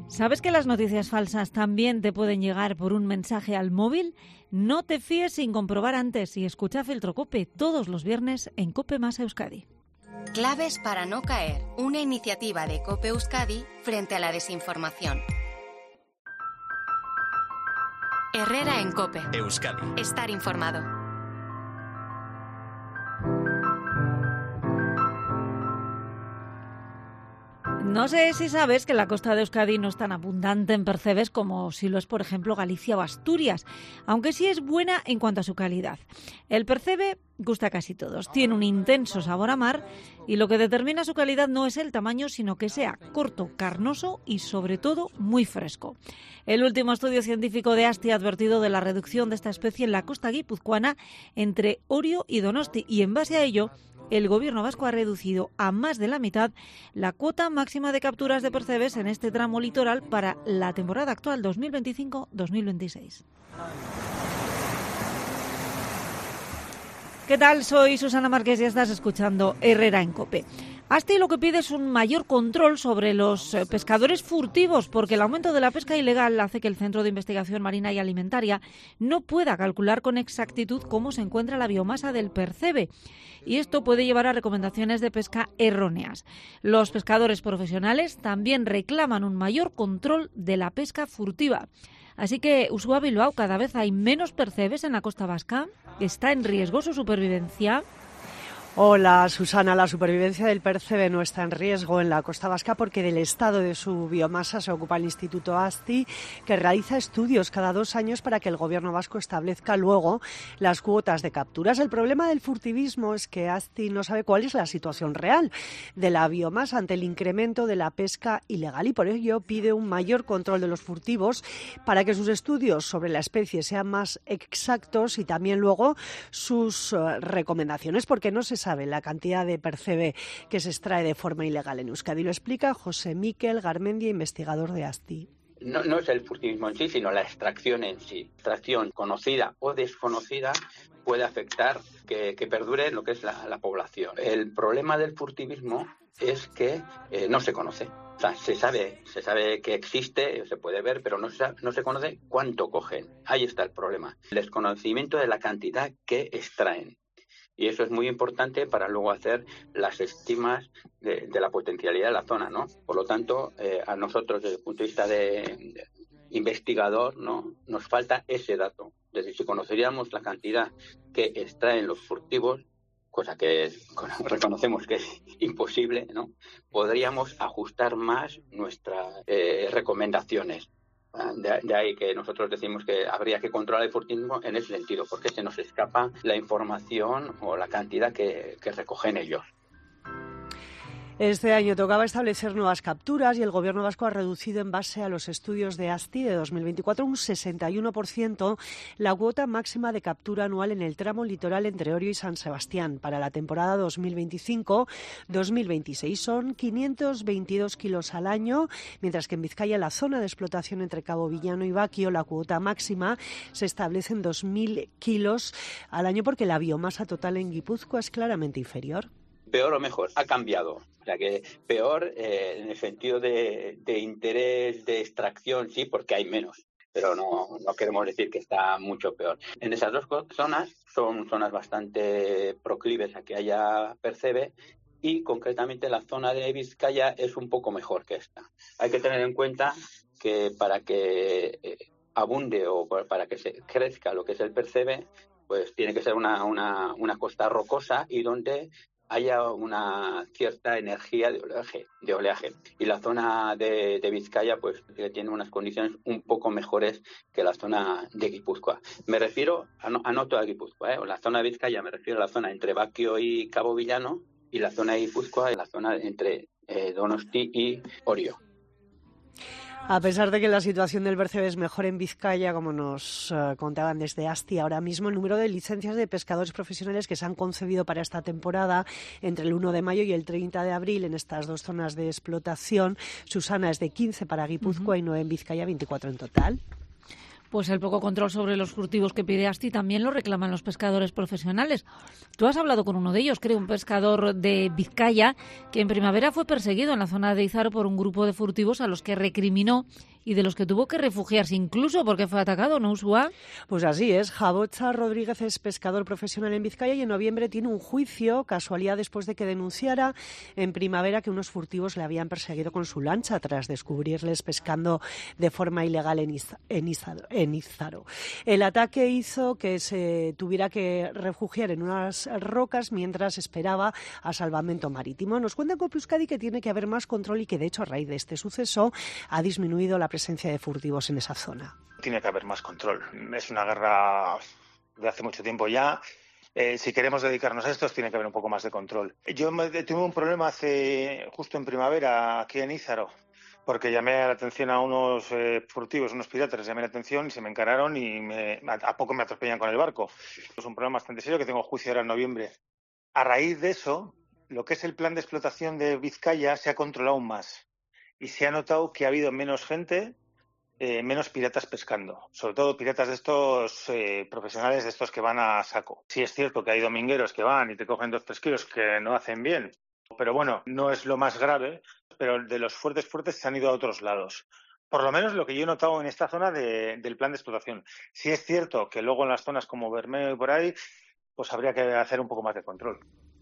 ¿Sabes que las noticias falsas también te pueden llegar por un mensaje al móvil? No te fíes sin comprobar antes y escucha Filtro COPE todos los viernes en COPE más Euskadi. Claves para no caer. Una iniciativa de COPE Euskadi frente a la desinformación. Herrera en COPE Euskadi. Estar informado. No sé si sabes que la costa de Euskadi no es tan abundante en percebes como si lo es, por ejemplo, Galicia o Asturias, aunque sí es buena en cuanto a su calidad. El percebe gusta a casi todos, tiene un intenso sabor a mar y lo que determina su calidad no es el tamaño, sino que sea corto, carnoso y, sobre todo, muy fresco. El último estudio científico de ASTI ha advertido de la reducción de esta especie en la costa guipuzcoana entre Orio y Donosti y, en base a ello, el Gobierno vasco ha reducido a más de la mitad la cuota máxima de capturas de percebes en este tramo litoral para la temporada actual 2025-2026. ¿Qué tal? Soy Susana Márquez y estás escuchando Herrera en COPE. ASTI lo que pide es un mayor control sobre los pescadores furtivos, porque el aumento de la pesca ilegal hace que el Centro de Investigación Marina y Alimentaria no pueda calcular con exactitud cómo se encuentra la biomasa del percebe. Y esto puede llevar a recomendaciones de pesca erróneas. Los pescadores profesionales también reclaman un mayor control de la pesca furtiva. Así que, Uxue Bilbao, cada vez hay menos percebes en la costa vasca. ¿Está en riesgo su supervivencia? Hola, Susana. La supervivencia del percebe no está en riesgo en la costa vasca porque del estado de su biomasa se ocupa el Instituto ASTI, que realiza estudios cada 2 años para que el Gobierno vasco establezca luego las cuotas de capturas. El problema del furtivismo es que ASTI no sabe cuál es la situación real de la biomasa ante el incremento de la pesca ilegal y por ello pide un mayor control de los furtivos para que sus estudios sobre la especie sean más exactos y también luego sus recomendaciones, porque no se sabe la cantidad de percebe que se extrae de forma ilegal en Euskadi. Lo explica José Miquel Garmendia, investigador de ASTI. No es el furtivismo en sí, sino la extracción en sí. Extracción conocida o desconocida puede afectar que perdure lo que es la población. El problema del furtivismo es que no se conoce. O sea, se sabe que existe, se puede ver, pero no se conoce cuánto cogen. Ahí está el problema. El desconocimiento de la cantidad que extraen. Y eso es muy importante para luego hacer las estimas de la potencialidad de la zona, ¿no? Por lo tanto, a nosotros, desde el punto de vista de investigador, ¿no?, nos falta ese dato. Es decir, si conoceríamos la cantidad que extraen los furtivos, cosa que reconocemos que es imposible, ¿no?, podríamos ajustar más nuestras recomendaciones. De ahí que nosotros decimos que habría que controlar el furtivismo en ese sentido, porque se nos escapa la información o la cantidad que recogen ellos. Este año tocaba establecer nuevas capturas y el Gobierno vasco ha reducido en base a los estudios de ASTI de 2024 un 61% la cuota máxima de captura anual en el tramo litoral entre Orio y San Sebastián. Para la temporada 2025-2026 son 522 kilos al año, mientras que en Vizcaya, la zona de explotación entre Cabo Villano y Baquio, la cuota máxima se establece en 2.000 kilos al año porque la biomasa total en Guipúzcoa es claramente inferior. Peor o mejor, ha cambiado. O sea que peor en el sentido de interés, de extracción, sí, porque hay menos. Pero no queremos decir que está mucho peor. En esas dos zonas son zonas bastante proclives a que haya percebe y concretamente la zona de Vizcaya es un poco mejor que esta. Hay que tener en cuenta que para que abunde o para que se crezca lo que es el percebe, pues tiene que ser una costa rocosa y donde haya una cierta energía de oleaje. Y la zona de Vizcaya pues tiene unas condiciones un poco mejores que la zona de Guipúzcoa. Me refiero a no toda Guipúzcoa, La zona de Vizcaya me refiero a la zona entre Baquio y Cabo Villano y la zona de Guipúzcoa es la zona entre Donosti y Orio. A pesar de que la situación del percebe es mejor en Vizcaya, como nos contaban desde ASTI, ahora mismo el número de licencias de pescadores profesionales que se han concedido para esta temporada entre el 1 de mayo y el 30 de abril en estas dos zonas de explotación, Susana, es de 15 para Guipúzcoa y 9 en Vizcaya, 24 en total. Pues el poco control sobre los furtivos que pide Asti también lo reclaman los pescadores profesionales. Tú has hablado con uno de ellos, creo, un pescador de Vizcaya, que en primavera fue perseguido en la zona de Izaro por un grupo de furtivos a los que recriminó y de los que tuvo que refugiarse incluso porque fue atacado, ¿no, Usua? Pues así es. Jabotza Rodríguez es pescador profesional en Vizcaya y en noviembre tiene un juicio, casualidad después de que denunciara en primavera que unos furtivos le habían perseguido con su lancha tras descubrirles pescando de forma ilegal en Izaro. El ataque hizo que se tuviera que refugiar en unas rocas mientras esperaba a salvamento marítimo. Nos cuenta Cope Euskadi que tiene que haber más control y que, de hecho, a raíz de este suceso ha disminuido la presencia de furtivos en esa zona. Tiene que haber más control. Es una guerra de hace mucho tiempo ya. Si queremos dedicarnos a esto, tiene que haber un poco más de control. Yo tuve un problema justo en primavera aquí en Izaro, porque llamé la atención a unos furtivos, unos piratas, llamé la atención y se me encararon y a poco me atropellan con el barco. Es un problema bastante serio que tengo juicio ahora en noviembre. A raíz de eso, lo que es el plan de explotación de Vizcaya se ha controlado aún más y se ha notado que ha habido menos gente, menos piratas pescando, sobre todo piratas de estos profesionales, de estos que van a saco. Sí es cierto que hay domingueros que van y te cogen 2-3 kilos que no hacen bien, pero bueno, no es lo más grave, pero de los fuertes se han ido a otros lados. Por lo menos lo que yo he notado en esta zona del plan de explotación. Sí es cierto que luego en las zonas como Bermeo y por ahí, pues habría que hacer un poco más de control.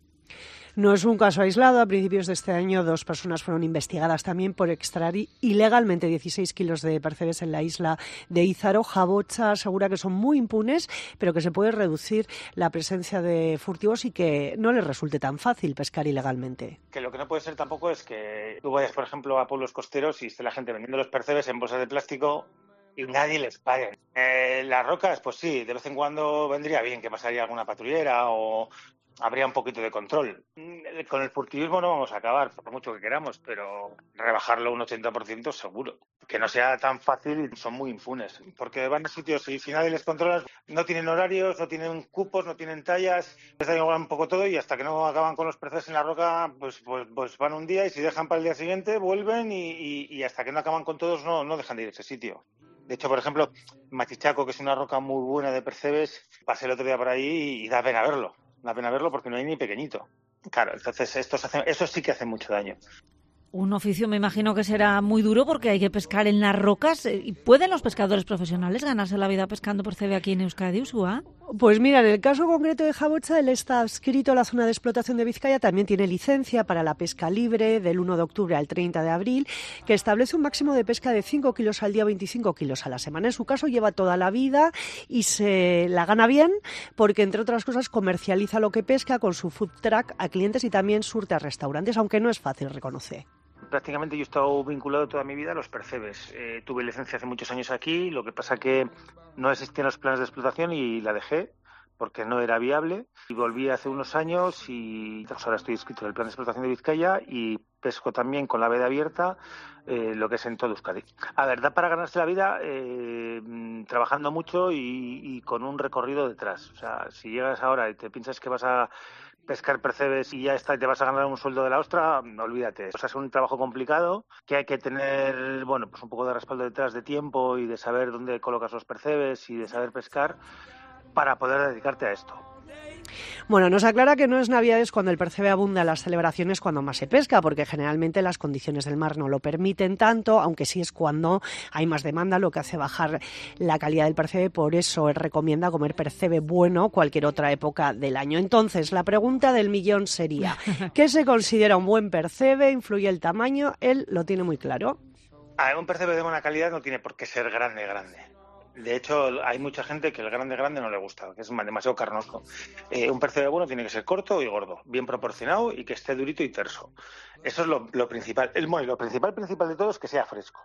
No es un caso aislado. A principios de este año 2 personas fueron investigadas también por extraer ilegalmente 16 kilos de percebes en la isla de Izaro. Jabotza asegura que son muy impunes, pero que se puede reducir la presencia de furtivos y que no les resulte tan fácil pescar ilegalmente. Que lo que no puede ser tampoco es que tú vayas, por ejemplo, a pueblos costeros y esté la gente vendiendo los percebes en bolsas de plástico y nadie les pague. Las rocas, pues sí, de vez en cuando vendría bien que pasaría alguna patrullera o habría un poquito de control. Con el furtivismo no vamos a acabar, por mucho que queramos, pero rebajarlo un 80% seguro. Que no sea tan fácil y son muy impunes. Porque van a sitios y si nadie les controla, no tienen horarios, no tienen cupos, no tienen tallas, les da igual un poco todo y hasta que no acaban con los percebes en la roca, pues van un día y si dejan para el día siguiente vuelven y hasta que no acaban con todos no dejan de ir a ese sitio. De hecho, por ejemplo, Machichaco, que es una roca muy buena de percebes, pasé el otro día por ahí y da pena verlo. Da pena verlo porque no hay ni pequeñito. Claro, entonces eso sí que hace mucho daño. Un oficio me imagino que será muy duro porque hay que pescar en las rocas. ¿Pueden los pescadores profesionales ganarse la vida pescando percebe aquí en Euskadi, Usua? Pues mira, en el caso concreto de Jabotza, él está adscrito a la zona de explotación de Vizcaya, también tiene licencia para la pesca libre del 1 de octubre al 30 de abril, que establece un máximo de pesca de 5 kilos al día, 25 kilos a la semana. En su caso lleva toda la vida y se la gana bien porque, entre otras cosas, comercializa lo que pesca con su food truck a clientes y también surte a restaurantes, aunque no es fácil, reconoce. Prácticamente yo he estado vinculado toda mi vida a los percebes. Tuve licencia hace muchos años aquí, lo que pasa que no existían los planes de explotación y la dejé porque no era viable. Y volví hace unos años y ahora estoy inscrito en el plan de explotación de Vizcaya y pesco también con la veda abierta, lo que es en todo Euskadi. A ver, da para ganarse la vida trabajando mucho y con un recorrido detrás. O sea, si llegas ahora y te piensas que vas a pescar percebes y ya está, y te vas a ganar un sueldo de la ostra, olvídate. O sea, es un trabajo complicado que hay que tener, bueno, pues un poco de respaldo detrás de tiempo y de saber dónde colocas los percebes y de saber pescar para poder dedicarte a esto. Bueno, nos aclara que no es Navidades cuando el percebe abunda en las celebraciones cuando más se pesca, porque generalmente las condiciones del mar no lo permiten tanto, aunque sí es cuando hay más demanda, lo que hace bajar la calidad del percebe. Por eso él recomienda comer percebe bueno cualquier otra época del año. Entonces, la pregunta del millón sería, ¿qué se considera un buen percebe? ¿Influye el tamaño? Él lo tiene muy claro. Un percebe de buena calidad no tiene por qué ser grande. De hecho, hay mucha gente que el grande no le gusta, que es demasiado carnoso. Un percebe bueno tiene que ser corto y gordo, bien proporcionado y que esté durito y terso. Eso es lo principal. Lo principal de todo es que sea fresco.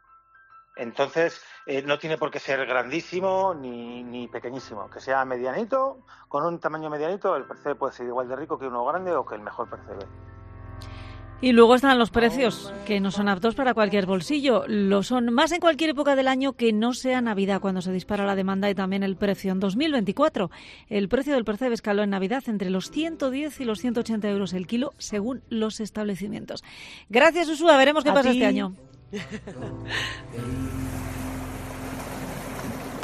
Entonces, no tiene por qué ser grandísimo ni pequeñísimo. Que sea medianito, con un tamaño medianito, el percebe puede ser igual de rico que uno grande o que el mejor percebe. Y luego están los precios, que no son aptos para cualquier bolsillo. Lo son más en cualquier época del año que no sea Navidad, cuando se dispara la demanda y también el precio. En 2024, el precio del percebe escaló en Navidad entre los 110 y los 180 euros el kilo, según los establecimientos. Gracias, Usua. Veremos qué pasa este año.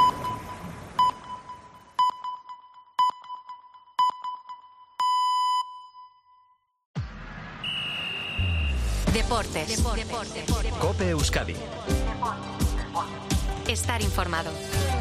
Deportes. COPE Euskadi. Estar informado.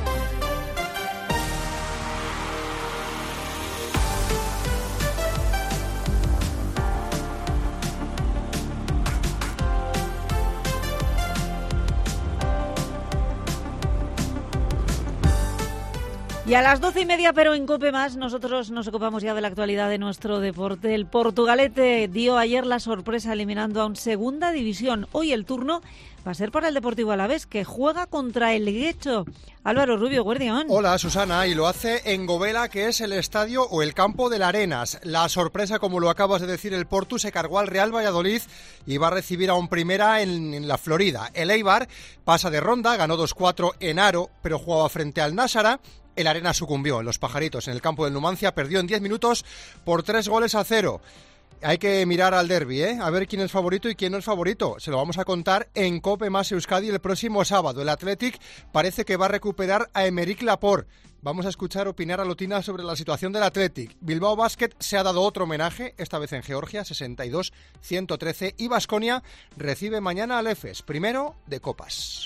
Y a las 12:30, pero en COPE Más, nosotros nos ocupamos ya de la actualidad de nuestro deporte. El Portugalete dio ayer la sorpresa eliminando a un Segunda División. Hoy el turno va a ser para el Deportivo Alavés, que juega contra el Guecho. Álvaro Rubio, Guardián. Hola, Susana, y lo hace en Gobela, que es el estadio o el campo del Arenas. La sorpresa, como lo acabas de decir, el Portu se cargó al Real Valladolid y va a recibir a un Primera en la Florida. El Eibar pasa de ronda, ganó 2-4 en Aro, pero jugaba frente al Nássara. El Arenas sucumbió en los Pajaritos, en el campo del Numancia, perdió en 10 minutos por 3-0. Hay que mirar al derbi, a ver quién es favorito y quién no es favorito. Se lo vamos a contar en COPE Más Euskadi el próximo sábado. El Athletic parece que va a recuperar a Aymeric Laporte. Vamos a escuchar opinar a Lotina sobre la situación del Athletic. Bilbao Basket se ha dado otro homenaje, esta vez en Georgia, 62-113. Y Baskonia recibe mañana al Efes, primero de Copas.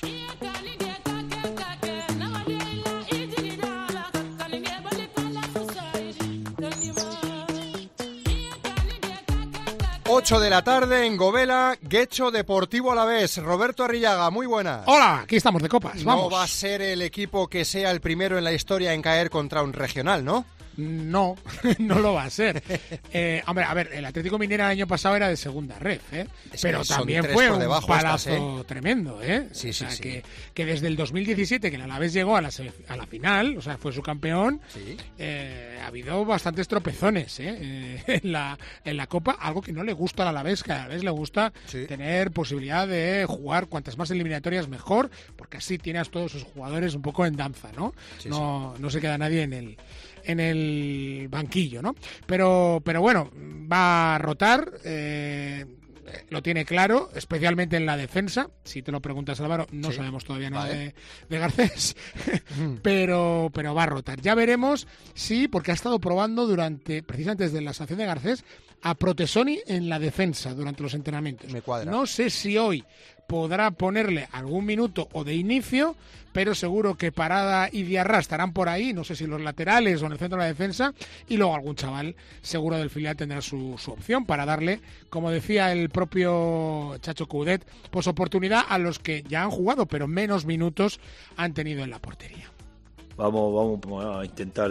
8 de la tarde en Gobela, Guecho Deportivo Alavés. Roberto Arrillaga, muy buenas. Hola, aquí estamos de copas, vamos. No va a ser el equipo que sea el primero en la historia en caer contra un regional, ¿no? No, no lo va a ser. Hombre, a ver, el Atlético Minera el año pasado era de segunda red, pero también fue un palazo tremendo, Sí, o sea, sí. que desde el 2017, que el Alavés llegó a la final, o sea, fue su campeón, sí. Ha habido bastantes tropezones en la Copa, algo que no le gusta al Alavés, que al Alavés le gusta tener posibilidad de jugar cuantas más eliminatorias mejor, porque así tienes todos sus jugadores un poco en danza, ¿no? Sí, no se queda nadie en el banquillo, ¿no? Pero bueno, va a rotar, lo tiene claro, especialmente en la defensa. Si te lo preguntas, Álvaro, no sabemos todavía nada de Garcés, pero va a rotar. Ya veremos porque ha estado probando precisamente desde la sanción de Garcés, a Protesoni en la defensa durante los entrenamientos. Me cuadra. No sé si hoy podrá ponerle algún minuto o de inicio, pero seguro que Parada y Diarra estarán por ahí, no sé si los laterales o en el centro de la defensa, y luego algún chaval seguro del filial tendrá su opción para darle, como decía el propio Chacho Coudet, pues oportunidad a los que ya han jugado, pero menos minutos han tenido en la portería. Vamos a intentar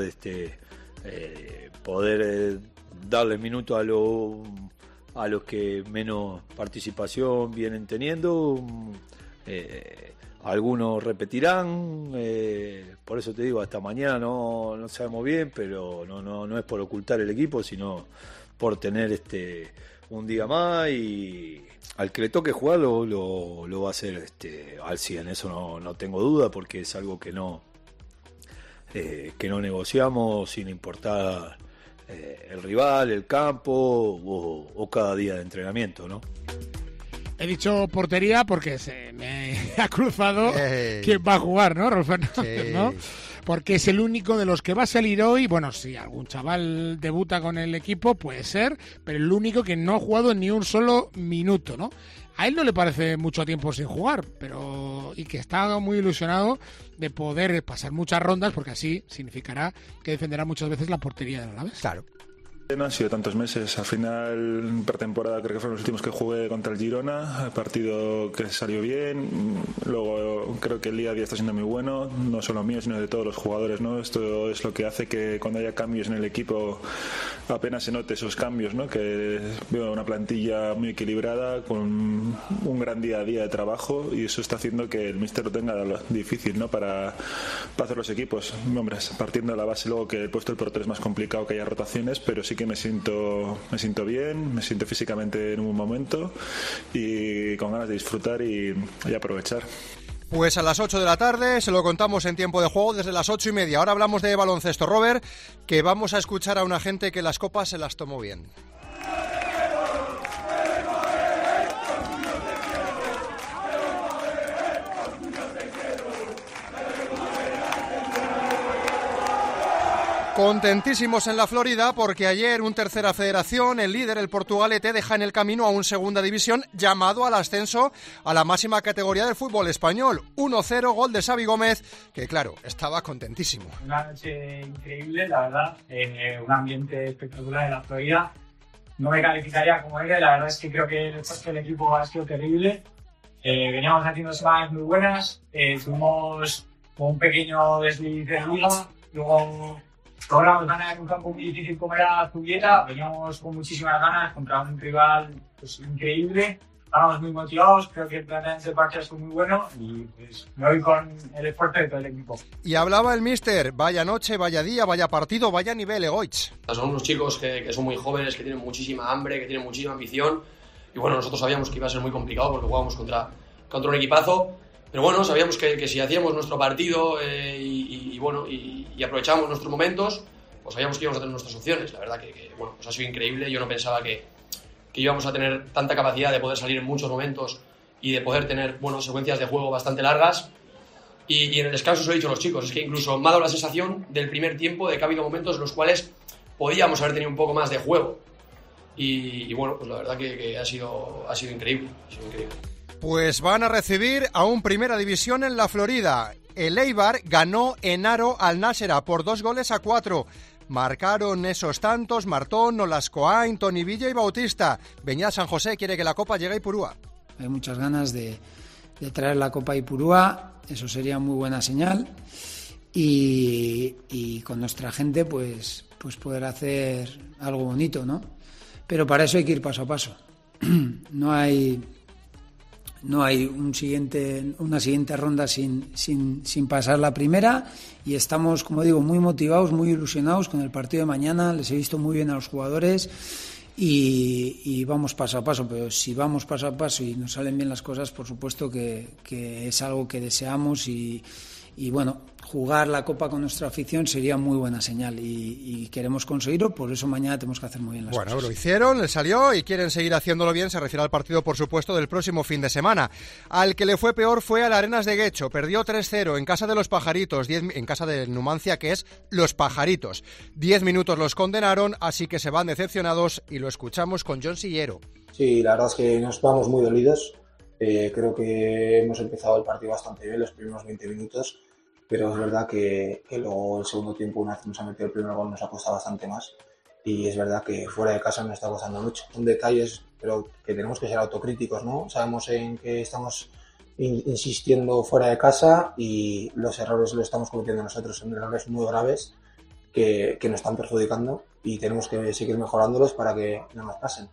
poder darle minutos a los que menos participación vienen teniendo. Algunos repetirán, por eso te digo, hasta mañana no sabemos bien, pero no es por ocultar el equipo, sino por tener un día más, y al que le toque jugar lo va a hacer al 100, eso no tengo duda, porque es algo que no negociamos sin importar el rival, el campo o cada día de entrenamiento, ¿no? He dicho portería porque se me ha cruzado quién va a jugar, ¿no, Rolf Fernández, ¿no? Porque es el único de los que va a salir hoy. Bueno, si algún chaval debuta con el equipo, puede ser, pero el único que no ha jugado ni un solo minuto, ¿no? A él no le parece mucho tiempo sin jugar, y que está muy ilusionado de poder pasar muchas rondas, porque así significará que defenderá muchas veces la portería del Alavés. Claro. No han sido tantos meses. Al final, en pretemporada, creo que fueron los últimos que jugué contra el Girona, partido que salió bien. Luego creo que el día a día está siendo muy bueno, no solo mío, sino de todos los jugadores, ¿no? Esto es lo que hace que cuando haya cambios en el equipo apenas se note esos cambios, ¿no? Que veo una plantilla muy equilibrada, con un gran día a día de trabajo, y eso está haciendo que el míster lo tenga difícil, ¿no? para hacer los equipos. Hombre, partiendo de la base luego que el puesto del portero es más complicado, que haya rotaciones, pero sí que me siento bien, me siento físicamente en un buen momento y con ganas de disfrutar y aprovechar. Pues a las 8 de la tarde se lo contamos en tiempo de juego desde las 8:30. Ahora hablamos de baloncesto, Robert, que vamos a escuchar a una gente que las copas se las tomó bien. Contentísimos en la Florida porque ayer un Tercera Federación, el líder, el Portugalete, deja en el camino a un Segunda División llamado al ascenso a la máxima categoría del fútbol español. 1-0, gol de Xavi Gómez, que claro, estaba contentísimo. Una noche increíble, la verdad, un ambiente espectacular en la Florida. No me calificaría como héroe, la verdad es que creo que el esfuerzo del equipo ha sido terrible. Veníamos haciendo semanas muy buenas, tuvimos un pequeño desliz de liga, luego logramos ganar en un campo muy difícil como era Zubieta, veníamos con muchísimas ganas contra un rival pues, increíble, estábamos muy motivados, creo que el planteamiento de partido fue muy bueno y pues me voy con el esfuerzo de todo el equipo. Y hablaba el míster, vaya noche, vaya día, vaya partido, vaya nivel, Egoitz. Son unos chicos que son muy jóvenes, que tienen muchísima hambre, que tienen muchísima ambición y bueno, nosotros sabíamos que iba a ser muy complicado porque jugábamos contra un equipazo. Pero bueno, sabíamos que si hacíamos nuestro partido y aprovechábamos nuestros momentos, pues sabíamos que íbamos a tener nuestras opciones. La verdad que bueno, pues ha sido increíble. Yo no pensaba que íbamos a tener tanta capacidad de poder salir en muchos momentos y de poder tener secuencias de juego bastante largas. Y en el descanso os he dicho a los chicos, es que incluso me ha dado la sensación del primer tiempo de que ha habido momentos en los cuales podíamos haber tenido un poco más de juego. Y bueno, pues la verdad que ha sido increíble. Ha sido increíble. Pues van a recibir a un Primera División en la Florida. El Eibar ganó en Aro al Nájera por 2-4. Marcaron esos tantos Martón, Olascoain, Toni Villa y Bautista. Beñat San José quiere que la Copa llegue a Ipurúa. Hay muchas ganas de traer la Copa a Ipurúa, eso sería muy buena señal. Y con nuestra gente pues poder hacer algo bonito, ¿no? Pero para eso hay que ir paso a paso. No hay una siguiente ronda sin pasar la primera y estamos, como digo, muy motivados, muy ilusionados con el partido de mañana. Les he visto muy bien a los jugadores y vamos paso a paso, pero si vamos paso a paso y nos salen bien las cosas, por supuesto que es algo que deseamos y bueno, jugar la Copa con nuestra afición sería muy buena señal y queremos conseguirlo, por eso mañana tenemos que hacer muy bien las cosas. Bueno, lo hicieron, les salió y quieren seguir haciéndolo bien, se refiere al partido, por supuesto, del próximo fin de semana. Al que le fue peor fue al Arenas de Guecho, perdió 3-0 en casa de los Pajaritos, en casa de Numancia, que es Los Pajaritos. 10 minutos los condenaron, así que se van decepcionados y lo escuchamos con Jon Sillero. Sí, la verdad es que nos vamos muy dolidos. Creo que hemos empezado el partido bastante bien, los primeros 20 minutos, pero es verdad que luego el segundo tiempo, una vez nos ha metido el primer gol, nos ha costado bastante más y es verdad que fuera de casa nos está costando mucho. Son detalles, pero que tenemos que ser autocríticos, ¿no? Sabemos en que estamos insistiendo fuera de casa y los errores los estamos cometiendo nosotros, son errores muy graves que nos están perjudicando y tenemos que seguir mejorándolos para que no nos pasen.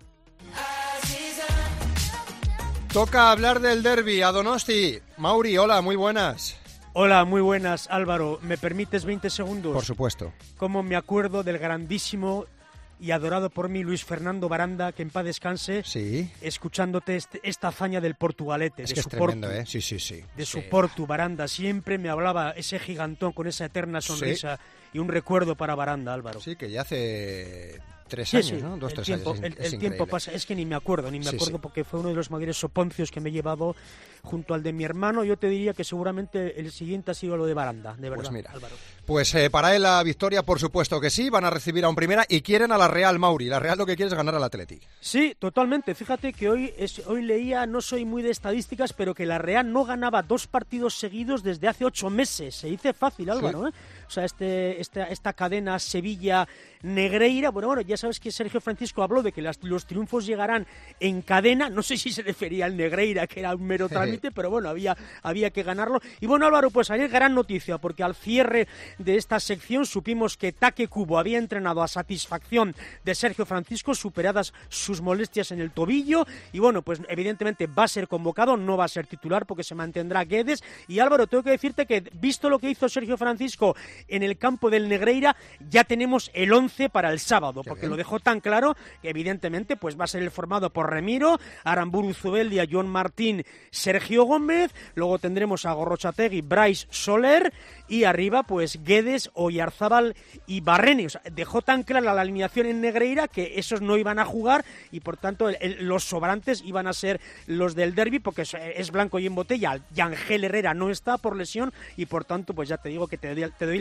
Toca hablar del derbi a Donosti. Mauri, hola, muy buenas. Hola, muy buenas, Álvaro. ¿Me permites 20 segundos? Por supuesto. Cómo me acuerdo del grandísimo y adorado por mí Luis Fernando Baranda, que en paz descanse, sí, escuchándote esta hazaña del Portugalete. Es de que su es tremendo, Portu, sí. De su Portu, Baranda. Siempre me hablaba ese gigantón con esa eterna sonrisa y un recuerdo para Baranda, Álvaro. Sí, que ya hace 3 años, sí. ¿no? 2-3 años. El tiempo pasa, es que ni me acuerdo porque fue uno de los mayores soponcios que me he llevado junto al de mi hermano. Yo te diría que seguramente el siguiente ha sido lo de Baranda, de verdad, pues mira, Álvaro. Pues para él la victoria, por supuesto que sí, van a recibir a un Primera y quieren a la Real, Mauri. La Real lo que quiere es ganar al Athletic. Sí, totalmente. Fíjate que hoy leía, no soy muy de estadísticas, pero que la Real no ganaba 2 partidos seguidos desde hace 8 meses. Se dice fácil, Álvaro, sí. O sea, esta cadena Sevilla-Negreira, bueno, ya sabes que Sergio Francisco habló de que los triunfos llegarán en cadena. No sé si se refería al Negreira, que era un mero trámite, pero bueno, había que ganarlo. Y bueno, Álvaro, pues ayer gran noticia, porque al cierre de esta sección supimos que Take Kubo había entrenado a satisfacción de Sergio Francisco, superadas sus molestias en el tobillo, y bueno, pues evidentemente va a ser convocado, no va a ser titular porque se mantendrá Guedes. Y Álvaro, tengo que decirte que visto lo que hizo Sergio Francisco en el campo del Negreira, ya tenemos el 11 para el sábado, porque lo dejó tan claro que evidentemente pues va a ser el formado por Remiro, Aramburu Zubeldia, John Martín, Sergio Gómez, luego tendremos a Gorrochategui, Bryce Soler y arriba pues Guedes, Oyarzábal y Barrene. O sea, dejó tan clara la alineación en Negreira que esos no iban a jugar y por tanto los sobrantes iban a ser los del derbi, porque es blanco y en botella. Yangel Herrera no está por lesión y por tanto pues ya te digo que te doy la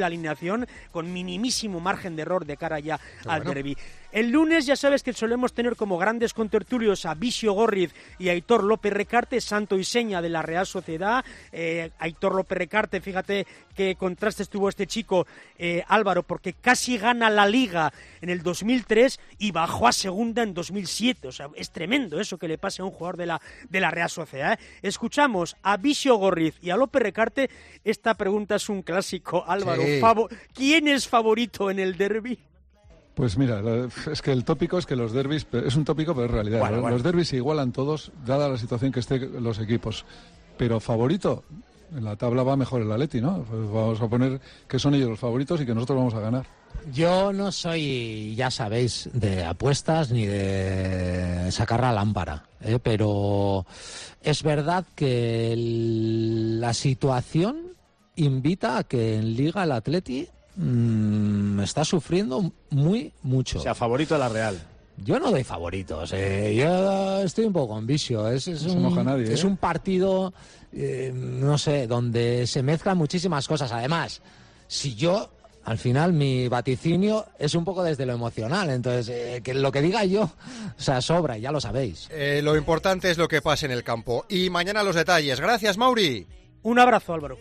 la alineación con minimísimo margen de error de cara ya al derbi. El lunes ya sabes que solemos tener como grandes contertulios a Visio Gorriz y Aitor López Recarte, santo y seña de la Real Sociedad. Aitor López Recarte, fíjate qué contrastes tuvo este chico, Álvaro, porque casi gana la Liga en el 2003 y bajó a segunda en 2007. O sea, es tremendo eso que le pase a un jugador de la Real Sociedad. Escuchamos a Visio Gorriz y a López Recarte. Esta pregunta es un clásico, Álvaro. Sí. ¿Quién es favorito en el derbi? Pues mira, es que el tópico es que los derbis, es un tópico pero es realidad. Bueno. Los derbis se igualan todos, dada la situación que estén los equipos. Pero favorito, en la tabla va mejor el Atleti, ¿no? Pues vamos a poner que son ellos los favoritos y que nosotros vamos a ganar. Yo no soy, ya sabéis, de apuestas ni de sacar la lámpara, pero es verdad que la situación invita a que en Liga el Atleti está sufriendo mucho. O sea, favorito de la Real. Yo no doy favoritos, yo estoy un poco con Visio. Es un partido, no sé, donde se mezclan muchísimas cosas. Además, si yo, al final, mi vaticinio es un poco desde lo emocional. Entonces, que lo que diga yo, o sea, sobra, ya lo sabéis. Lo importante es lo que pase en el campo. Y mañana los detalles. Gracias, Mauri. Un abrazo, Álvaro.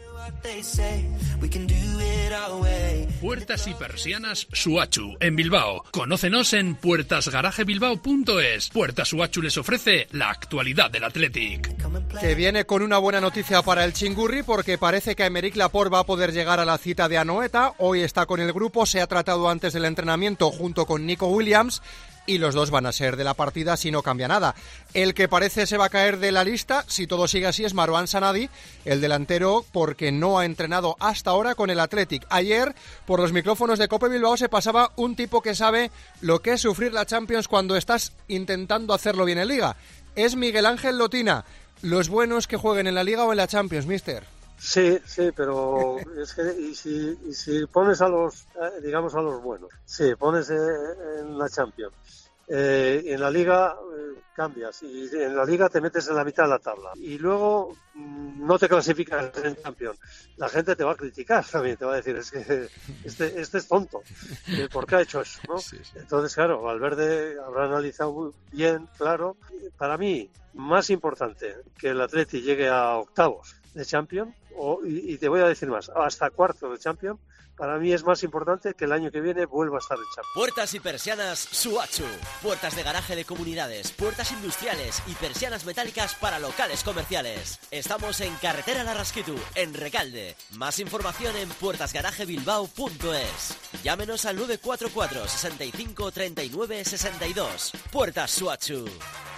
Puertas y persianas Suachu, en Bilbao. Conócenos en puertasgarajebilbao.es. Puertas Suachu les ofrece la actualidad del Athletic. Que viene con una buena noticia para el Chingurri, porque parece que Aymeric Laporte va a poder llegar a la cita de Anoeta. Hoy está con el grupo, se ha tratado antes del entrenamiento junto con Nico Williams, y los dos van a ser de la partida si no cambia nada. El que parece se va a caer de la lista, si todo sigue así, es Marouane Sanadi, el delantero, porque no ha entrenado hasta ahora con el Athletic. Ayer, por los micrófonos de COPE Bilbao, se pasaba un tipo que sabe lo que es sufrir la Champions cuando estás intentando hacerlo bien en Liga. Es Miguel Ángel Lotina. ¿Los buenos que jueguen en la Liga o en la Champions, mister? Sí, pero es que y si pones a los, digamos, a los buenos, sí, pones en la Champions, en la Liga cambias, y en la Liga te metes en la mitad de la tabla y luego no te clasificas en Champions, la gente te va a criticar también, te va a decir, es que este es tonto, ¿por qué ha hecho eso? ¿No? Sí. Entonces, claro, Valverde habrá analizado muy bien, claro. Para mí, más importante que el Atleti llegue a octavos de Champions, y te voy a decir más, hasta cuarto de Champions, para mí es más importante que el año que viene vuelva a estar en Champions. Puertas y persianas Suachu. Puertas de garaje de comunidades, puertas industriales y persianas metálicas para locales comerciales. Estamos en Carretera Larrasquitu, en Recalde. Más información en puertasgarajebilbao.es. Llámenos al 944 65 39 62. Puertas Suachu.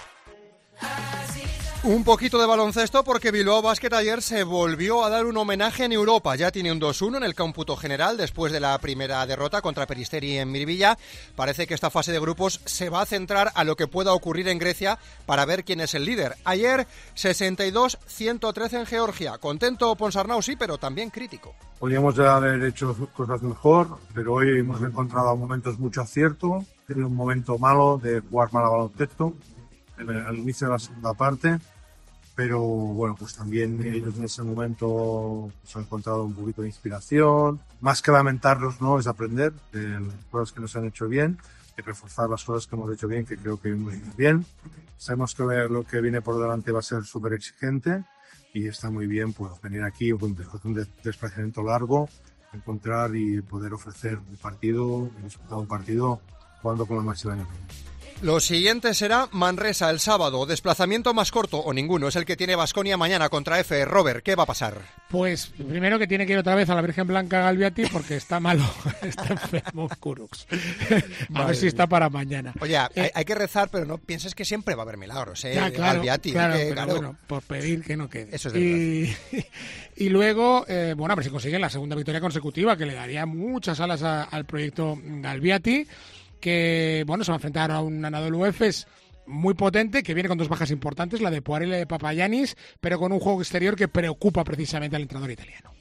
Un poquito de baloncesto, porque Bilbao Basket ayer se volvió a dar un homenaje en Europa. Ya tiene un 2-1 en el cómputo general después de la primera derrota contra Peristeri en Miribilla. Parece que esta fase de grupos se va a centrar a lo que pueda ocurrir en Grecia para ver quién es el líder. Ayer 62-113 en Georgia. Contento Ponsarnau, sí, pero también crítico. Podríamos haber hecho cosas mejor, pero hoy hemos encontrado momentos mucho acierto. En un momento malo de jugar mal a baloncesto al inicio de la segunda parte, pero bueno, pues también ellos en ese momento se han encontrado un poquito de inspiración. Más que lamentarlos, ¿no?, es aprender de las cosas que nos han hecho bien y reforzar las cosas que hemos hecho bien, que creo que muy bien. Sabemos que lo que viene por delante va a ser súper exigente y está muy bien pues venir aquí un desplazamiento largo, encontrar y poder ofrecer un partido jugando con la máxima energía. Lo siguiente será Manresa el sábado. Desplazamiento más corto o ninguno. Es el que tiene Baskonia mañana contra F. Robert, ¿qué va a pasar? Pues primero que tiene que ir otra vez a la Virgen Blanca Galbiati porque está malo, está enfermo Kurucs. A ver si está para mañana. Oye, hay que rezar, pero no pienses que siempre va a haber milagros, ¿eh? Ya, claro, Galbiati, claro. Bueno, por pedir que no quede. Eso es de verdad. Y luego, bueno, a ver si consiguen la segunda victoria consecutiva, que le daría muchas alas al proyecto Galbiati, que bueno, se va a enfrentar a un Anadolu Efes muy potente, que viene con dos bajas importantes, la de Poirel y la de Papagiannis, pero con un juego exterior que preocupa precisamente al entrenador italiano.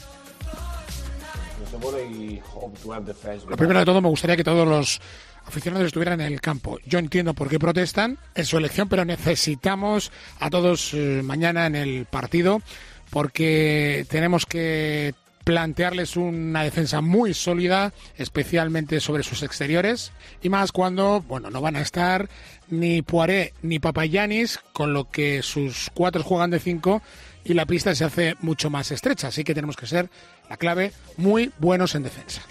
Lo primero de todo, me gustaría que todos los aficionados estuvieran en el campo. Yo entiendo por qué protestan, es su elección, pero necesitamos a todos mañana en el partido, porque tenemos que plantearles una defensa muy sólida, especialmente sobre sus exteriores, y más cuando, bueno, no van a estar ni Poiré ni Papagiannis, con lo que sus 4 juegan de 5 y la pista se hace mucho más estrecha, así que tenemos que ser, la clave, muy buenos en defensa.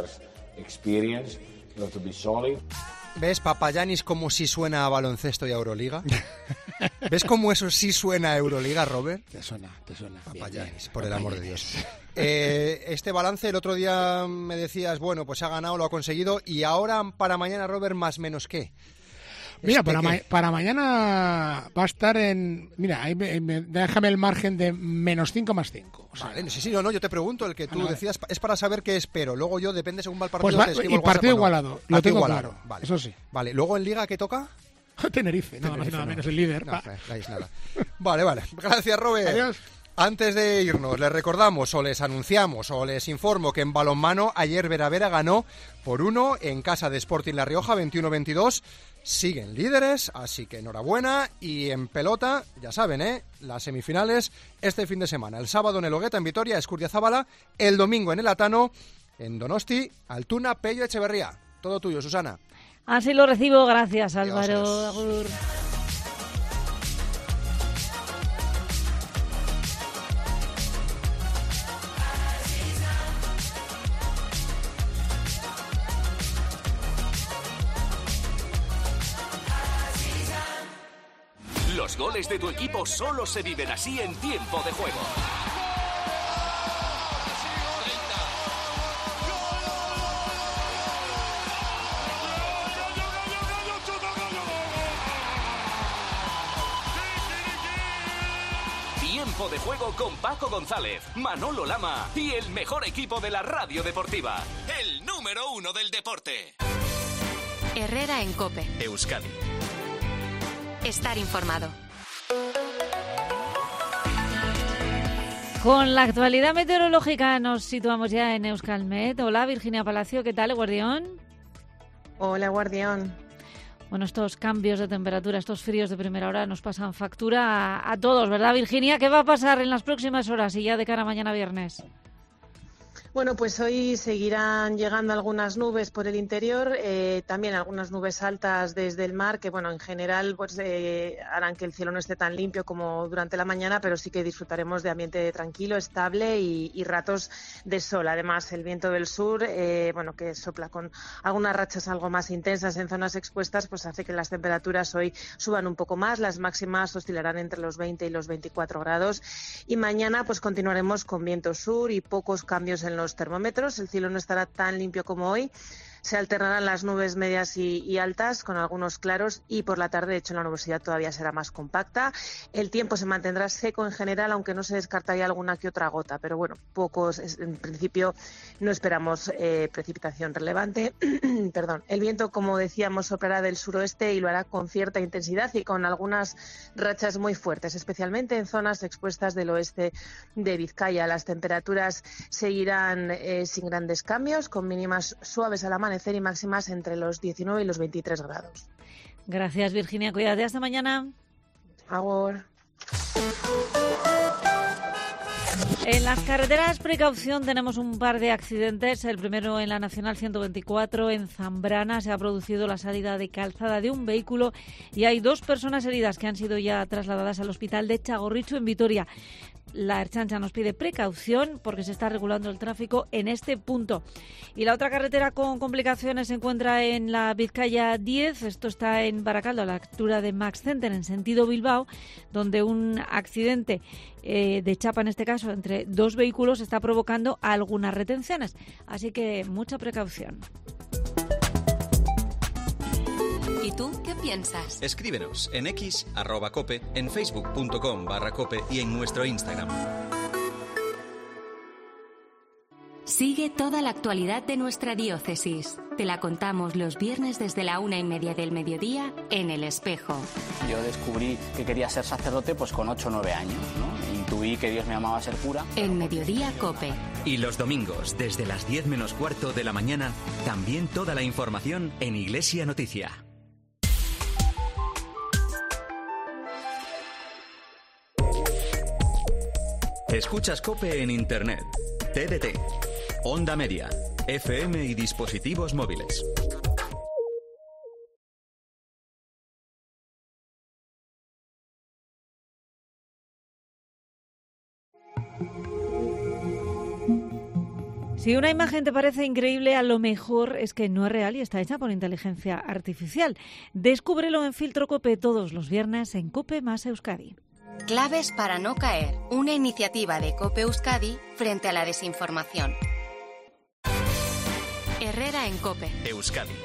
¿Ves, Papagiannis, como si suena a baloncesto y a Euroliga? ¿Ves cómo eso sí suena a Euroliga, Robert? Te suena. Papagiannis, por el amor de Dios. Este balance, el otro día me decías, bueno, pues ha ganado, lo ha conseguido, y ahora para mañana, Robert, más menos qué. Mira, para mañana va a estar en... Mira, déjame el margen de -5 más 5. O sea, vale, sí, no, yo te pregunto, el que tú decías es para saber qué espero. Luego yo, depende según va el partido, pues te escribo el WhatsApp. Partido igualado, lo tengo claro, vale. Eso sí. Vale, luego en Liga, ¿qué toca? Tenerife, nada menos el líder. No, es nada. Vale. Gracias, Robert. Adiós. Antes de irnos, les recordamos o les anunciamos o les informo que en balonmano ayer Veravera ganó por 1 en casa de Sporting La Rioja, 21-22. Siguen líderes, así que enhorabuena. Y en pelota, ya saben, las semifinales este fin de semana. El sábado en el Ogueta, en Vitoria, Escurdiazábala. El domingo en el Atano, en Donosti, Altuna, Pello, Echeverría. Todo tuyo, Susana. Así lo recibo, gracias, Álvaro. Agur. Los goles de tu equipo solo se viven así en tiempo de juego. Tiempo de juego con Paco González, Manolo Lama y el mejor equipo de la radio deportiva. El número 1 del deporte. Herrera en COPE. Euskadi. Estar informado. Con la actualidad meteorológica nos situamos ya en Euskalmet. Hola, Virginia Palacio, ¿qué tal, Guardión? Hola, Guardión. Bueno, estos cambios de temperatura, estos fríos de primera hora nos pasan factura a todos, ¿verdad, Virginia? ¿Qué va a pasar en las próximas horas y ya de cara a mañana viernes? Bueno, pues hoy seguirán llegando algunas nubes por el interior, también algunas nubes altas desde el mar, que bueno, en general pues harán que el cielo no esté tan limpio como durante la mañana, pero sí que disfrutaremos de ambiente tranquilo, estable y ratos de sol. Además, el viento del sur, bueno, que sopla con algunas rachas algo más intensas en zonas expuestas, pues hace que las temperaturas hoy suban un poco más. Las máximas oscilarán entre los 20 y los 24 grados. Y mañana pues continuaremos con viento sur y pocos cambios en los termómetros. El cielo no estará tan limpio como hoy. Se alternarán las nubes medias y altas con algunos claros y por la tarde, de hecho, la nubosidad todavía será más compacta. El tiempo se mantendrá seco en general, aunque no se descartaría alguna que otra gota, pero bueno, pocos, en principio no esperamos precipitación relevante. Perdón. El viento, como decíamos, soplará del suroeste y lo hará con cierta intensidad y con algunas rachas muy fuertes, especialmente en zonas expuestas del oeste de Vizcaya. Las temperaturas seguirán sin grandes cambios, con mínimas suaves al amanecer y máximas entre los 19 y los 23 grados. Gracias, Virginia. Cuídate, hasta mañana. Agur. En las carreteras, precaución, tenemos un par de accidentes. El primero en la Nacional 124, en Zambrana. Se ha producido la salida de calzada de un vehículo y hay 2 personas heridas que han sido ya trasladadas al hospital de Txagorritxu, en Vitoria. La Ertzaintza nos pide precaución porque se está regulando el tráfico en este punto. Y la otra carretera con complicaciones se encuentra en la Vizcaya 10. Esto está en Baracaldo, a la altura de Max Center, en sentido Bilbao, donde un accidente de chapa, en este caso, entre 2 vehículos está provocando algunas retenciones. Así que mucha precaución. ¿Y tú qué piensas? Escríbenos en X, @cope, en facebook.com/cope y en nuestro Instagram. Sigue toda la actualidad de nuestra diócesis. Te la contamos los viernes desde la 1:30 del mediodía en El Espejo. Yo descubrí que quería ser sacerdote pues con 8 o 9 años, ¿no? Intuí que Dios me llamaba a ser cura. En Mediodía Cope. Y los domingos, desde las 10 menos cuarto de la mañana, también toda la información en Iglesia Noticia. Escuchas COPE en Internet. TDT, Onda Media, FM y dispositivos móviles. Si una imagen te parece increíble, a lo mejor es que no es real y está hecha por inteligencia artificial. Descúbrelo en Filtro COPE todos los viernes en COPE más Euskadi. Claves para no caer. Una iniciativa de COPE Euskadi frente a la desinformación. Herrera en COPE. Euskadi.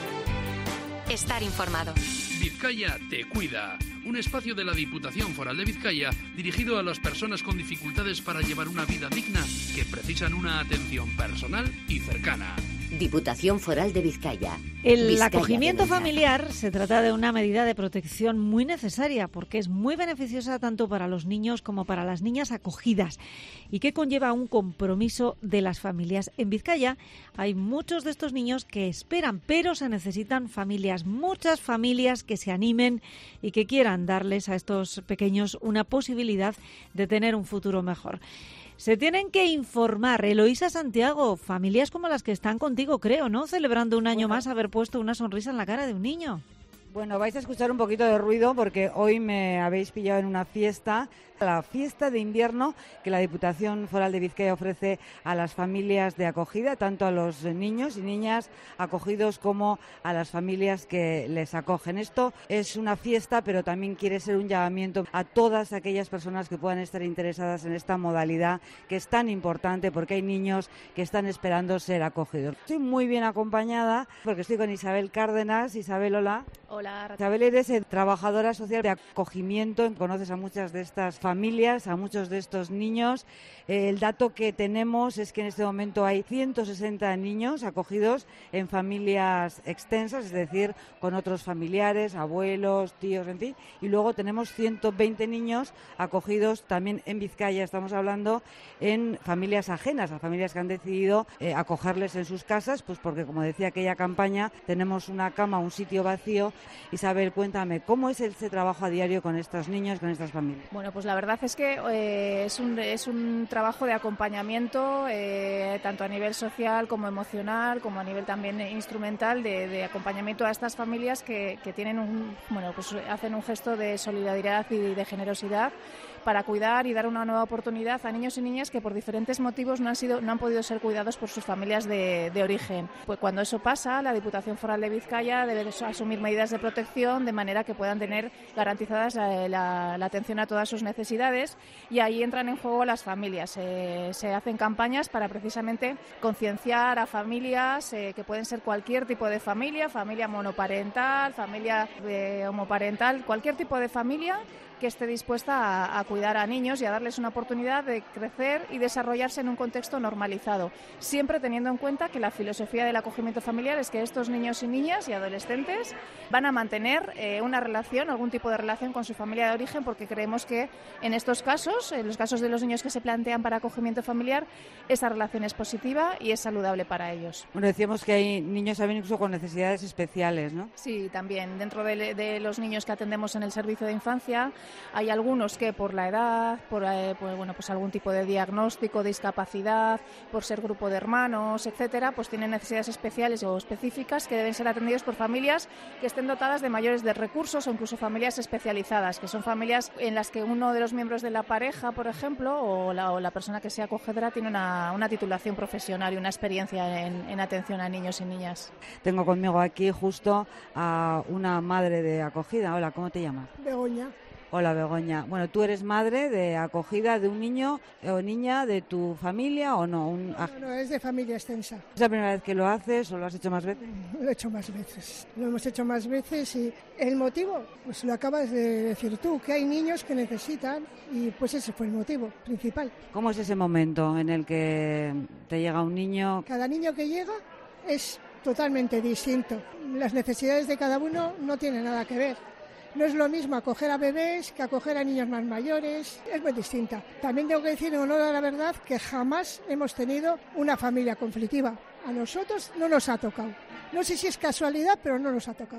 Estar informado. Vizcaya te cuida. Un espacio de la Diputación Foral de Vizcaya dirigido a las personas con dificultades para llevar una vida digna que precisan una atención personal y cercana. Diputación Foral de Vizcaya. El acogimiento familiar se trata de una medida de protección muy necesaria porque es muy beneficiosa tanto para los niños como para las niñas acogidas y que conlleva un compromiso de las familias. En Vizcaya hay muchos de estos niños que esperan, pero se necesitan familias, muchas familias que se animen y que quieran darles a estos pequeños una posibilidad de tener un futuro mejor. Se tienen que informar. Eloísa Santiago, familias como las que están contigo, creo, ¿no? Celebrando un año más haber puesto una sonrisa en la cara de un niño. Bueno, vais a escuchar un poquito de ruido porque hoy me habéis pillado en una fiesta, la fiesta de invierno que la Diputación Foral de Vizcaya ofrece a las familias de acogida, tanto a los niños y niñas acogidos como a las familias que les acogen. Esto es una fiesta, pero también quiere ser un llamamiento a todas aquellas personas que puedan estar interesadas en esta modalidad que es tan importante porque hay niños que están esperando ser acogidos. Estoy muy bien acompañada porque estoy con Isabel Cárdenas. Isabel, hola. Hola. Isabel, eres trabajadora social de acogimiento, conoces a muchas de estas familias, a muchos de estos niños. El dato que tenemos es que en este momento hay 160 niños acogidos en familias extensas, es decir, con otros familiares, abuelos, tíos, en fin. Y luego tenemos 120 niños acogidos también en Vizcaya, estamos hablando en familias ajenas, a familias que han decidido acogerles en sus casas, pues porque, como decía aquella campaña, tenemos una cama, un sitio vacío. Isabel, cuéntame, ¿cómo es ese trabajo a diario con estos niños, con estas familias? Bueno, pues la verdad es que es un trabajo de acompañamiento, tanto a nivel social como emocional, como a nivel también instrumental, de acompañamiento a estas familias que tienen pues hacen un gesto de solidaridad y de generosidad para cuidar y dar una nueva oportunidad a niños y niñas que por diferentes motivos no han podido ser cuidados por sus familias de origen. Pues cuando eso pasa, la Diputación Foral de Vizcaya debe asumir medidas de protección de manera que puedan tener garantizadas la atención a todas sus necesidades, y ahí entran en juego las familias. Se hacen campañas para precisamente concienciar a familias que pueden ser cualquier tipo de familia monoparental, familia homoparental, cualquier tipo de familia que esté dispuesta a cuidar a niños y a darles una oportunidad de crecer y desarrollarse en un contexto normalizado, siempre teniendo en cuenta que la filosofía del acogimiento familiar es que estos niños y niñas y adolescentes van a mantener una relación, algún tipo de relación con su familia de origen, porque creemos que en estos casos, en los casos de los niños que se plantean para acogimiento familiar, esa relación es positiva y es saludable para ellos. Bueno, decíamos que hay niños también incluso con necesidades especiales, ¿no? Sí, también. Dentro de los niños que atendemos en el servicio de infancia, hay algunos que por la edad, pues algún tipo de diagnóstico, discapacidad, por ser grupo de hermanos, etcétera, pues tienen necesidades especiales o específicas que deben ser atendidos por familias que estén dotadas de mayores de recursos o incluso familias especializadas, que son familias en las que uno de los miembros de la pareja, por ejemplo, o la persona que sea acogedora tiene una titulación profesional y una experiencia en atención a niños y niñas. Tengo conmigo aquí justo a una madre de acogida. Hola, ¿cómo te llamas? Begoña. Hola, Begoña. Bueno, ¿tú eres madre de acogida de un niño o niña de tu familia o no? No, es de familia extensa. ¿Es la primera vez que lo haces o lo has hecho más veces? Lo he hecho más veces. Lo hemos hecho más veces y el motivo, pues lo acabas de decir tú, que hay niños que necesitan y pues ese fue el motivo principal. ¿Cómo es ese momento en el que te llega un niño? Cada niño que llega es totalmente distinto. Las necesidades de cada uno no tienen nada que ver. No es lo mismo acoger a bebés que acoger a niños más mayores, es muy distinta. También tengo que decir en honor a la verdad que jamás hemos tenido una familia conflictiva. A nosotros no nos ha tocado. No sé si es casualidad, pero no nos ha tocado.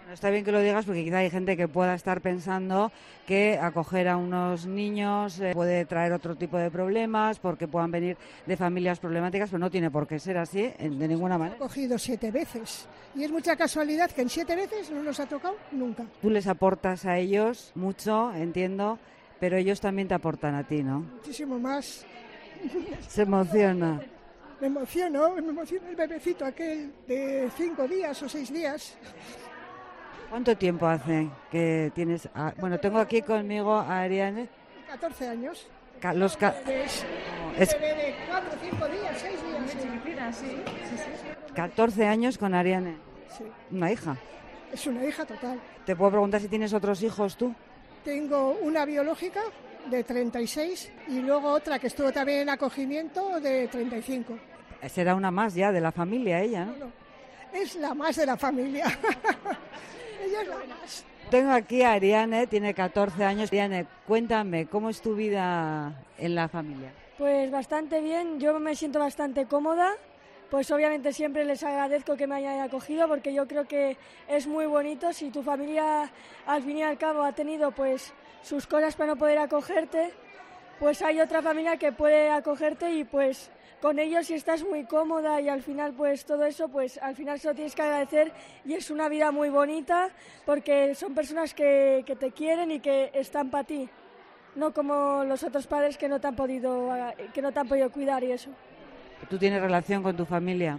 Está bien que lo digas porque quizá hay gente que pueda estar pensando que acoger a unos niños puede traer otro tipo de problemas porque puedan venir de familias problemáticas, pero no tiene por qué ser así de ninguna manera. He acogido 7 veces y es mucha casualidad que en 7 veces no nos ha tocado nunca. Tú les aportas a ellos mucho, entiendo, pero ellos también te aportan a ti, ¿no? Muchísimo más. Se emociona. Me emociona el bebecito aquel de 5 días o 6 días. ¿Cuánto tiempo hace que tienes...? Bueno, tengo aquí conmigo a Ariane. 14 años. Los es bebé de 4, 5 días, 6 días. Sí. 14 años con Ariane. Sí. Una hija. Es una hija total. ¿Te puedo preguntar si tienes otros hijos tú? Tengo una biológica de 36 y luego otra que estuvo también en acogimiento de 35. Será una más ya de la familia ella, ¿no? No, es la más de la familia. Ella es la más. Tengo aquí a Ariane, tiene 14 años. Ariane, cuéntame, ¿cómo es tu vida en la familia? Pues bastante bien, yo me siento bastante cómoda. Pues obviamente siempre les agradezco que me hayan acogido porque yo creo que es muy bonito. Si tu familia al fin y al cabo ha tenido pues sus cosas para no poder acogerte, pues hay otra familia que puede acogerte y pues con ellos si estás muy cómoda y al final pues todo eso pues al final se lo tienes que agradecer y es una vida muy bonita porque son personas que te quieren y que están para ti, no como los otros padres que no te han podido cuidar y eso. ¿Tú tienes relación con tu familia?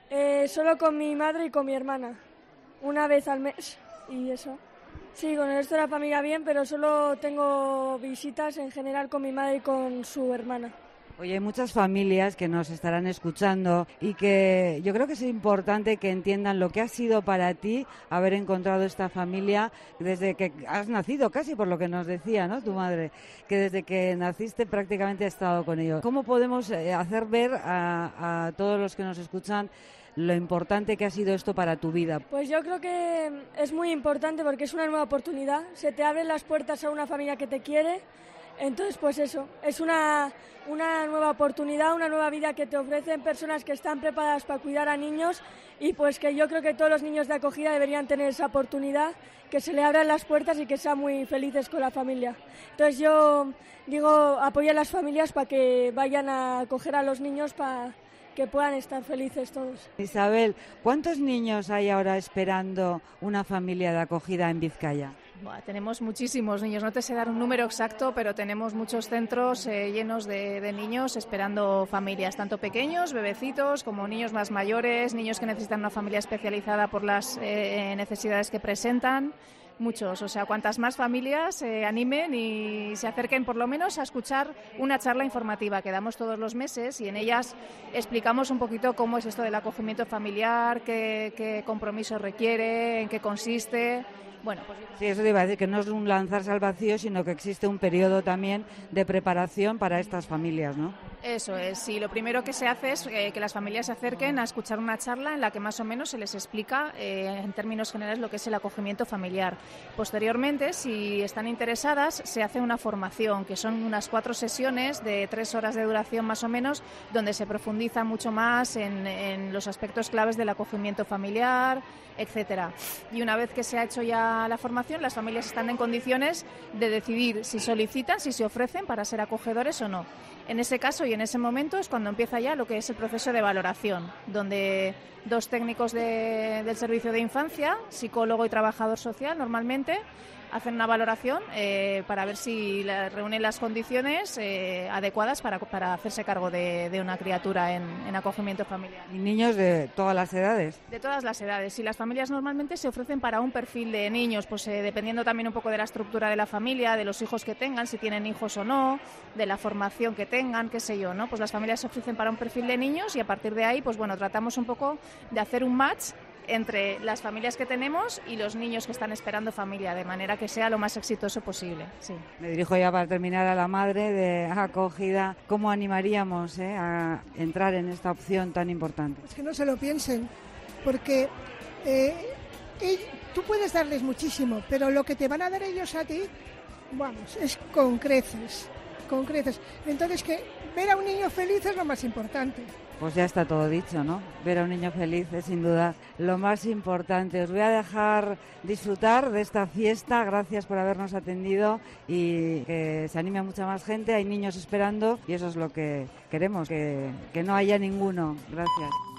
Solo con mi madre y con mi hermana, una vez al mes y eso. Sí, con el resto de la familia bien, pero solo tengo visitas en general con mi madre y con su hermana. Oye, hay muchas familias que nos estarán escuchando y que yo creo que es importante que entiendan lo que ha sido para ti haber encontrado esta familia desde que has nacido, casi por lo que nos decía, ¿no? Tu madre, que desde que naciste prácticamente ha estado con ellos. ¿Cómo podemos hacer ver a todos los que nos escuchan lo importante que ha sido esto para tu vida? Pues yo creo que es muy importante porque es una nueva oportunidad. Se te abren las puertas a una familia que te quiere. Entonces, pues eso, es una nueva oportunidad, una nueva vida que te ofrecen personas que están preparadas para cuidar a niños y pues que yo creo que todos los niños de acogida deberían tener esa oportunidad, que se le abran las puertas y que sean muy felices con la familia. Entonces yo digo, apoya a las familias para que vayan a acoger a los niños para que puedan estar felices todos. Isabel, ¿cuántos niños hay ahora esperando una familia de acogida en Vizcaya? Tenemos muchísimos niños, no te sé dar un número exacto, pero tenemos muchos centros llenos de niños esperando familias, tanto pequeños, bebecitos, como niños más mayores, niños que necesitan una familia especializada por las necesidades que presentan. Muchos, o sea, cuantas más familias se animen y se acerquen por lo menos a escuchar una charla informativa que damos todos los meses y en ellas explicamos un poquito cómo es esto del acogimiento familiar, qué compromiso requiere, en qué consiste. Bueno, pues sí, eso te iba a decir, que no es un lanzarse al vacío, sino que existe un periodo también de preparación para estas familias, ¿no? Eso es, sí, lo primero que se hace es que las familias se acerquen a escuchar una charla en la que más o menos se les explica en términos generales lo que es el acogimiento familiar. Posteriormente, si están interesadas, se hace una formación, que son unas 4 sesiones de 3 horas de duración más o menos, donde se profundiza mucho más en los aspectos claves del acogimiento familiar, etcétera. Y una vez que se ha hecho ya la formación, las familias están en condiciones de decidir si solicitan, si se ofrecen para ser acogedores o no. En ese caso y en ese momento es cuando empieza ya lo que es el proceso de valoración, donde 2 técnicos del servicio de infancia, psicólogo y trabajador social normalmente, hacen una valoración para ver si reúnen las condiciones adecuadas para hacerse cargo de una criatura en acogimiento familiar. ¿Y niños de todas las edades? De todas las edades. Y las familias normalmente se ofrecen para un perfil de niños, pues dependiendo también un poco de la estructura de la familia, de los hijos que tengan, si tienen hijos o no, de la formación que tengan, qué sé yo, ¿no? Pues las familias se ofrecen para un perfil de niños y a partir de ahí, pues bueno, tratamos un poco de hacer un match entre las familias que tenemos y los niños que están esperando familia, de manera que sea lo más exitoso posible. Sí. Me dirijo ya para terminar a la madre de acogida. ¿Cómo animaríamos a entrar en esta opción tan importante? Es que no se lo piensen, porque tú puedes darles muchísimo, pero lo que te van a dar ellos a ti, vamos, es con creces. Entonces, que ver a un niño feliz es lo más importante. Pues ya está todo dicho, ¿no? Ver a un niño feliz es sin duda lo más importante. Os voy a dejar disfrutar de esta fiesta. Gracias por habernos atendido y que se anime a mucha más gente. Hay niños esperando y eso es lo que queremos, que no haya ninguno. Gracias.